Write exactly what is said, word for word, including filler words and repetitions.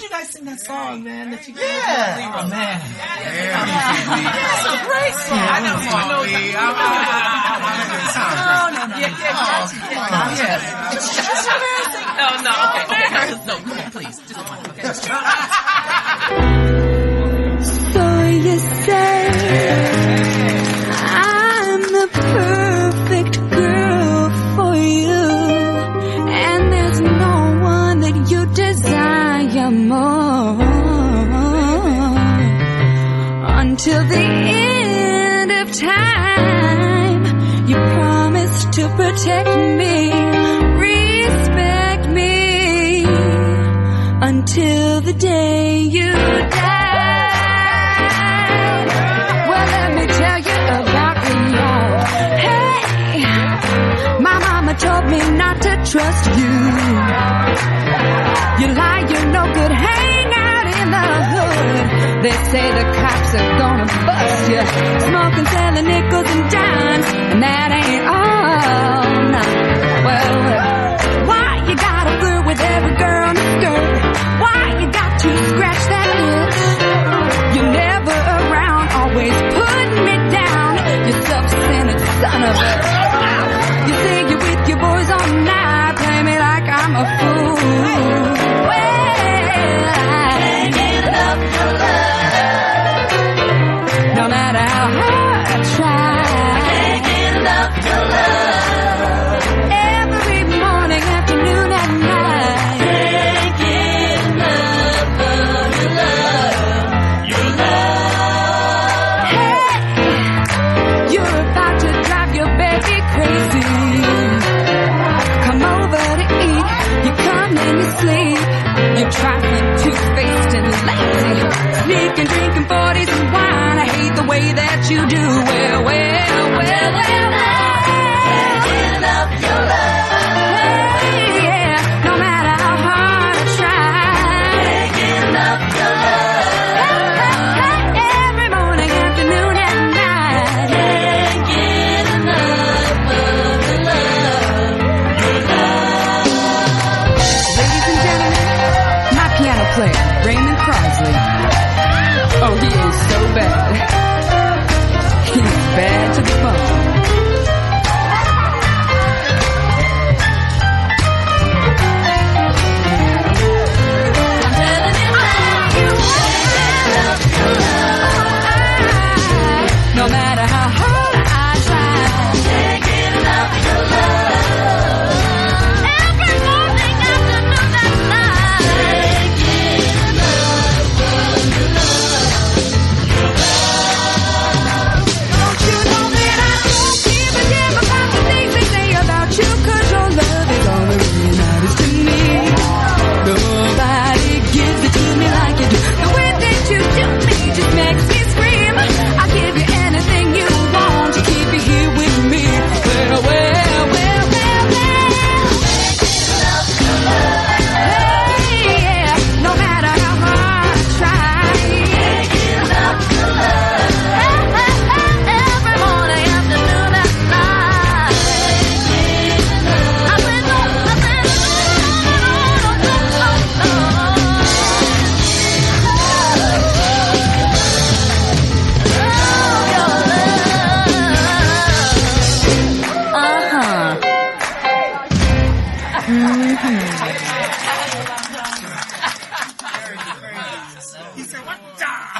you guys sing that song, man? That you guys Yeah. really oh, man. Yeah. It's a great song. I know. I know. No, no, no. Yeah, yeah, yeah. yeah. Just embarrassing. No, no. Okay, okay. No, come on, please. Just one. Okay. So you say I'm the perfect girl for you, and there's no one that you desire more. Until the end of time, you promise to protect me, respect me, until the day you die. Well, let me tell you about me, y'all. Hey, my mama told me not to trust you. You lie, you're no good, hang out in the hood. They say the cops are gonna bust you, smoking, selling nickels and dimes, and that ain't all. No. Well, why you gotta flirt with every girl in the skirt? Why you got to scratch that itch? You're never around, always putting me down. You self-centered son of a. You say you're with your boys all night, play me like I'm a fool. Well, I can't get enough of love. No matter how hard I try, I can't get enough of love. Every morning, afternoon, and night, can't get enough of your love. Your love. Hey, you're about to drive your baby crazy. Come over to eat, you come and you sleep. You're trifling, two-faced and lazy, sneaking, drinking forties and wine. I hate the way that you do. Well, well, well, well, well. Get enough your love. Hey, yeah, no matter how hard I try. Get enough your love. Hey, hey, hey, every morning, afternoon, and night. Can't get enough of the love. Your love. Ladies and gentlemen, my piano player, Raymond Crosley. Oh, he is so bad. He's bad to the bone. No matter how hard I try, can't get enough of your love. Every morning, afternoon, and night, can't get enough of your love. Your love. Don't you know that I don't give a damn about the things they say about you? 'Cause your love is all that really matters to me. Nobody gives it to me like you do. The way that you do me just makes me scream. I'll give you anything you want to keep you here with me. Well, well, well, well, well. Can't get enough of your love. Hey, yeah, no matter how hard I try. Can't get enough of your love. Hey, hey, hey, every morning, afternoon, and night. Can't get enough. I said no, I said no, no, no, no, no, no. Uh-huh. Mm-hmm. He said, what?